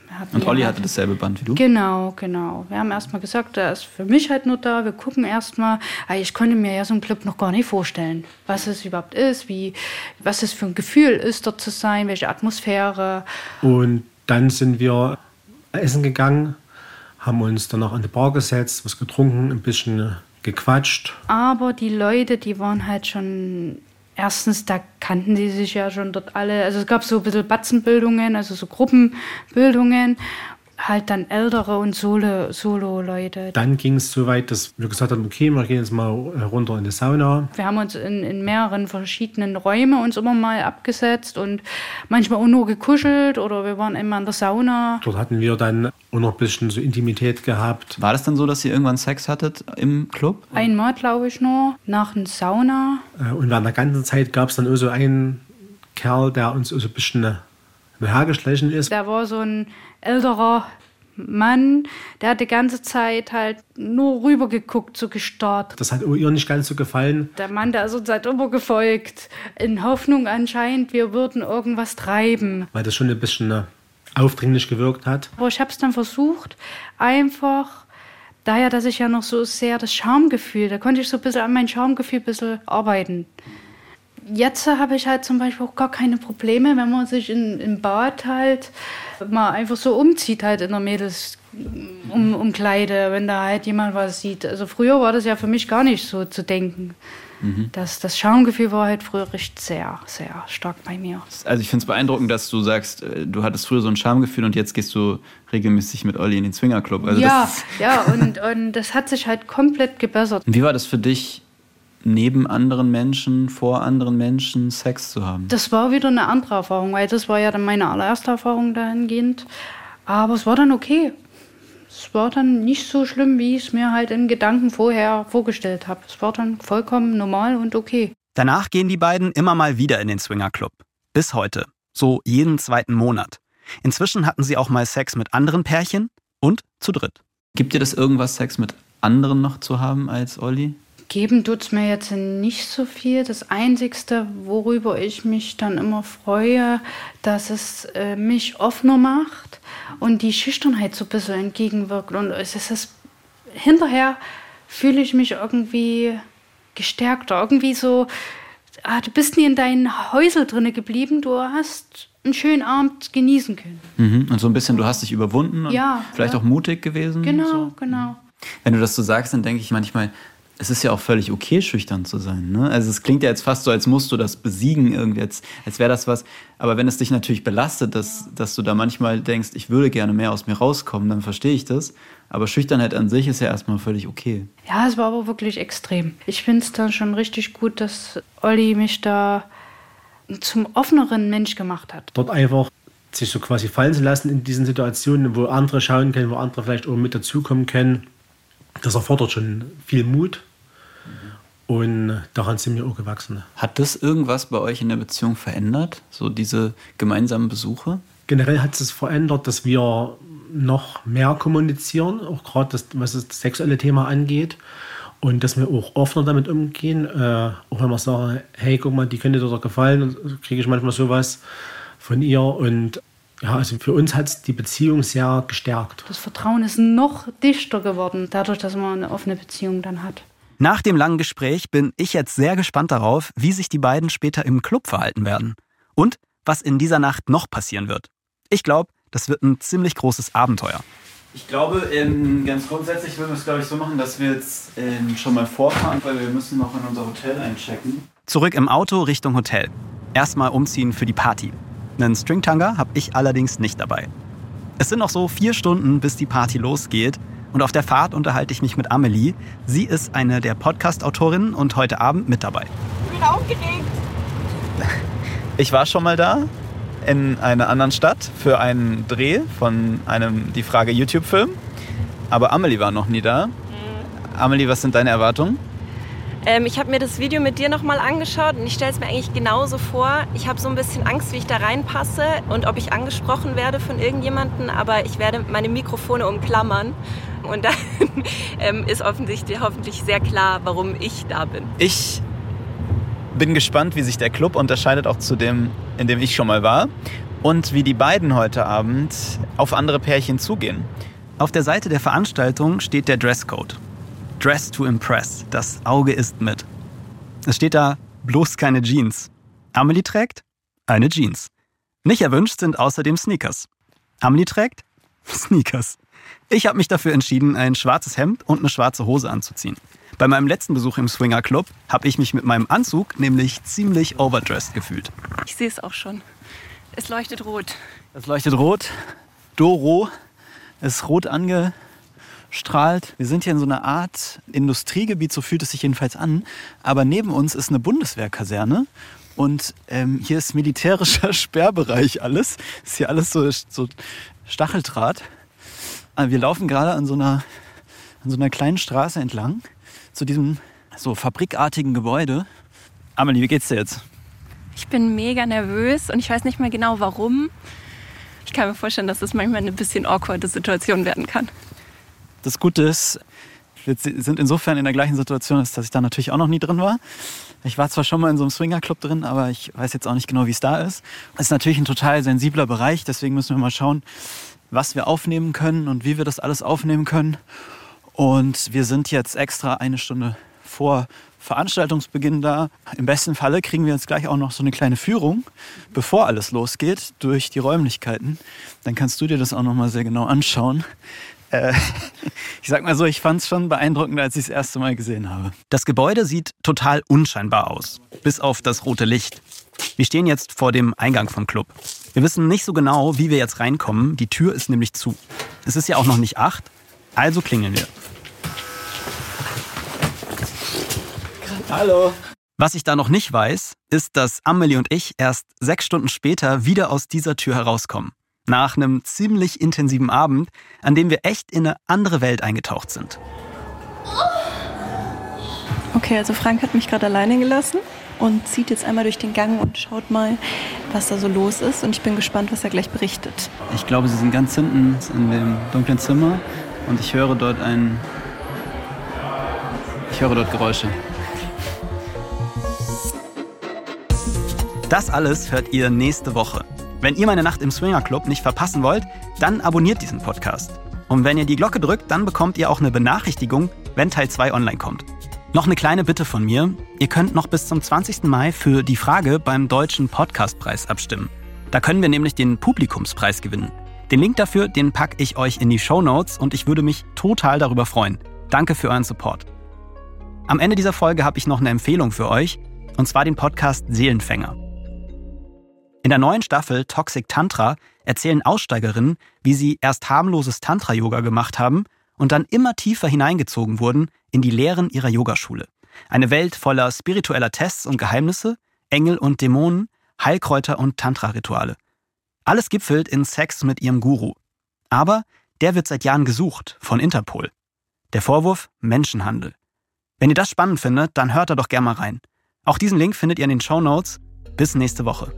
Und Olli hatte dasselbe Band wie du? Genau. Wir haben erstmal gesagt, er ist für mich halt nur da. Wir gucken erstmal. Ich konnte mir ja so einen Club noch gar nicht vorstellen, was es überhaupt ist, was es für ein Gefühl ist, dort zu sein, welche Atmosphäre. Und dann sind wir essen gegangen, haben uns danach an die Bar gesetzt, was getrunken, ein bisschen gequatscht. Aber die Leute, die waren halt schon... Erstens, da kannten die sich ja schon dort alle. Also es gab so ein bisschen Batzenbildungen, also so Gruppenbildungen. Halt dann ältere und Solo-Leute. Dann ging es so weit, dass wir gesagt haben, okay, wir gehen jetzt mal runter in die Sauna. Wir haben uns in mehreren verschiedenen Räumen uns immer mal abgesetzt und manchmal auch nur gekuschelt oder wir waren immer in der Sauna. Dort hatten wir dann auch noch ein bisschen so Intimität gehabt. War das dann so, dass ihr irgendwann Sex hattet im Club? Einmal, glaube ich, nur, nach einer Sauna. Und während der ganzen Zeit gab es dann auch so einen Kerl, der uns so ein bisschen hergeschlichen ist. Der war so ein älterer Mann, der hat die ganze Zeit halt nur rübergeguckt, so gestarrt. Das hat ihr nicht ganz so gefallen. Der Mann, der ist uns halt immer gefolgt, in Hoffnung anscheinend, wir würden irgendwas treiben. Weil das schon ein bisschen aufdringlich gewirkt hat. Aber ich habe es dann versucht, einfach, daher, dass ich ja noch so sehr das Schamgefühl, da konnte ich so ein bisschen an mein Schamgefühl ein bisschen arbeiten. Jetzt habe ich halt zum Beispiel auch gar keine Probleme, wenn man sich im Bad halt mal einfach so umzieht halt in der Mädelsumkleide, wenn da halt jemand was sieht. Also früher war das ja für mich gar nicht so zu denken. Das Schamgefühl war halt früher richtig sehr, sehr stark bei mir. Also ich finde es beeindruckend, dass du sagst, du hattest früher so ein Schamgefühl und jetzt gehst du regelmäßig mit Olli in den Swingerclub. Also und das hat sich halt komplett gebessert. Wie war das für dich, neben anderen Menschen, vor anderen Menschen Sex zu haben? Das war wieder eine andere Erfahrung, weil das war ja dann meine allererste Erfahrung dahingehend. Aber es war dann okay. Es war dann nicht so schlimm, wie ich es mir halt in Gedanken vorher vorgestellt habe. Es war dann vollkommen normal und okay. Danach gehen die beiden immer mal wieder in den Swingerclub. Bis heute. So jeden zweiten Monat. Inzwischen hatten sie auch mal Sex mit anderen Pärchen und zu dritt. Gibt dir das irgendwas, Sex mit anderen noch zu haben als Olli? Geben tut's mir jetzt nicht so viel. Das Einzigste, worüber ich mich dann immer freue, dass es mich offener macht und die Schüchternheit so ein bisschen entgegenwirkt. Und hinterher fühle ich mich irgendwie gestärkter. Irgendwie so, du bist nie in deinem Häusel drinne geblieben, du hast einen schönen Abend genießen können. Und so ein bisschen, du hast dich überwunden und vielleicht auch mutig gewesen. Genau. Wenn du das so sagst, dann denke ich manchmal, es ist ja auch völlig okay, schüchtern zu sein. Ne? Also es klingt ja jetzt fast so, als musst du das besiegen irgendwie, als wäre das was. Aber wenn es dich natürlich belastet, dass du da manchmal denkst, ich würde gerne mehr aus mir rauskommen, dann verstehe ich das. Aber Schüchternheit an sich ist ja erstmal völlig okay. Ja, es war aber wirklich extrem. Ich finde es dann schon richtig gut, dass Olli mich da zum offeneren Mensch gemacht hat. Dort einfach sich so quasi fallen zu lassen in diesen Situationen, wo andere schauen können, wo andere vielleicht auch mit dazukommen können. Das erfordert schon viel Mut. Und daran sind wir auch gewachsen. Hat das irgendwas bei euch in der Beziehung verändert? So diese gemeinsamen Besuche? Generell hat es verändert, dass wir noch mehr kommunizieren, auch gerade was das sexuelle Thema angeht. Und dass wir auch offener damit umgehen. Auch wenn wir sagen, hey, guck mal, die könnte dir doch gefallen. Und kriege ich manchmal sowas von ihr. Und ja, also für uns hat es die Beziehung sehr gestärkt. Das Vertrauen ist noch dichter geworden, dadurch, dass man eine offene Beziehung dann hat. Nach dem langen Gespräch bin ich jetzt sehr gespannt darauf, wie sich die beiden später im Club verhalten werden. Und was in dieser Nacht noch passieren wird. Ich glaube, das wird ein ziemlich großes Abenteuer. Ich glaube, ganz grundsätzlich würden wir es, glaube ich, so machen, dass wir jetzt schon mal vorfahren, weil wir müssen noch in unser Hotel einchecken. Zurück im Auto Richtung Hotel. Erstmal umziehen für die Party. Einen Stringtanga habe ich allerdings nicht dabei. Es sind noch so 4 Stunden, bis die Party losgeht. Und auf der Fahrt unterhalte ich mich mit Amelie. Sie ist eine der Podcast-Autorinnen und heute Abend mit dabei. Ich bin aufgeregt. Ich war schon mal da, in einer anderen Stadt, für einen Dreh von einem Die Frage YouTube-Film. Aber Amelie war noch nie da. Amelie, was sind deine Erwartungen? Ich habe mir das Video mit dir nochmal angeschaut und ich stelle es mir eigentlich genauso vor. Ich habe so ein bisschen Angst, wie ich da reinpasse und ob ich angesprochen werde von irgendjemandem, aber ich werde meine Mikrofone umklammern. Und dann ist hoffentlich sehr klar, warum ich da bin. Ich bin gespannt, wie sich der Club unterscheidet, auch zu dem, in dem ich schon mal war. und wie die beiden heute Abend auf andere Pärchen zugehen. Auf der Seite der Veranstaltung steht der Dresscode. Dress to impress. Das Auge ist mit. Es steht da, bloß keine Jeans. Amelie trägt eine Jeans. Nicht erwünscht sind außerdem Sneakers. Amelie trägt Sneakers. Ich habe mich dafür entschieden, ein schwarzes Hemd und eine schwarze Hose anzuziehen. Bei meinem letzten Besuch im Swinger Club habe ich mich mit meinem Anzug nämlich ziemlich overdressed gefühlt. Ich sehe es auch schon. Es leuchtet rot. Es leuchtet rot. Doro ist rot angestrahlt. Wir sind hier in so einer Art Industriegebiet, so fühlt es sich jedenfalls an. Aber neben uns ist eine Bundeswehrkaserne. Und hier ist militärischer Sperrbereich alles. Ist hier alles so Stacheldraht. Wir laufen gerade an so einer kleinen Straße entlang zu diesem so fabrikartigen Gebäude. Amelie, wie geht's dir jetzt? Ich bin mega nervös und ich weiß nicht mehr genau warum. Ich kann mir vorstellen, dass das manchmal eine bisschen awkwarde Situation werden kann. Das Gute ist, wir sind insofern in der gleichen Situation, dass ich da natürlich auch noch nie drin war. Ich war zwar schon mal in so einem Swingerclub drin, aber ich weiß jetzt auch nicht genau, wie es da ist. Es ist natürlich ein total sensibler Bereich, deswegen müssen wir mal schauen, was wir aufnehmen können und wie wir das alles aufnehmen können. Und wir sind jetzt extra eine Stunde vor Veranstaltungsbeginn da. Im besten Falle kriegen wir jetzt gleich auch noch so eine kleine Führung, bevor alles losgeht, durch die Räumlichkeiten. Dann kannst du dir das auch noch mal sehr genau anschauen. Ich sag mal so, ich fand es schon beeindruckend, als ich das erste Mal gesehen habe. Das Gebäude sieht total unscheinbar aus, bis auf das rote Licht. Wir stehen jetzt vor dem Eingang vom Club. Wir wissen nicht so genau, wie wir jetzt reinkommen. Die Tür ist nämlich zu. Es ist ja auch noch nicht 8, also klingeln wir. Hallo. Was ich da noch nicht weiß, ist, dass Amelie und ich erst 6 Stunden später wieder aus dieser Tür herauskommen. Nach einem ziemlich intensiven Abend, an dem wir echt in eine andere Welt eingetaucht sind. Okay, also Frank hat mich gerade alleine gelassen und zieht jetzt einmal durch den Gang und schaut mal, was da so los ist. Und ich bin gespannt, was er gleich berichtet. Ich glaube, sie sind ganz hinten in dem dunklen Zimmer und ich höre dort Geräusche. Das alles hört ihr nächste Woche. Wenn ihr meine Nacht im Swinger Club nicht verpassen wollt, dann abonniert diesen Podcast. Und wenn ihr die Glocke drückt, dann bekommt ihr auch eine Benachrichtigung, wenn Teil 2 online kommt. Noch eine kleine Bitte von mir. Ihr könnt noch bis zum 20. Mai für die Frage beim Deutschen Podcastpreis abstimmen. Da können wir nämlich den Publikumspreis gewinnen. Den Link dafür, den packe ich euch in die Shownotes und ich würde mich total darüber freuen. Danke für euren Support. Am Ende dieser Folge habe ich noch eine Empfehlung für euch, und zwar den Podcast Seelenfänger. In der neuen Staffel Toxic Tantra erzählen Aussteigerinnen, wie sie erst harmloses Tantra-Yoga gemacht haben und dann immer tiefer hineingezogen wurden in die Lehren ihrer Yogaschule. Eine Welt voller spiritueller Tests und Geheimnisse, Engel und Dämonen, Heilkräuter und Tantra-Rituale. Alles gipfelt in Sex mit ihrem Guru. Aber der wird seit Jahren gesucht von Interpol. Der Vorwurf: Menschenhandel. Wenn ihr das spannend findet, dann hört da doch gerne mal rein. Auch diesen Link findet ihr in den Shownotes. Bis nächste Woche.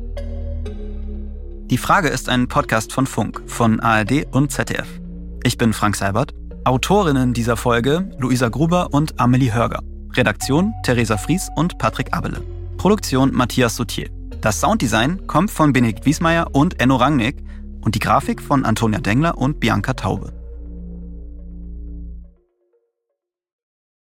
Die Frage ist ein Podcast von Funk, von ARD und ZDF. Ich bin Frank Seibert. Autorinnen dieser Folge Luisa Gruber und Amelie Hörger. Redaktion Theresa Fries und Patrick Abele. Produktion Matthias Soutier. Das Sounddesign kommt von Benedikt Wiesmeier und Enno Rangnick und die Grafik von Antonia Dengler und Bianca Taube.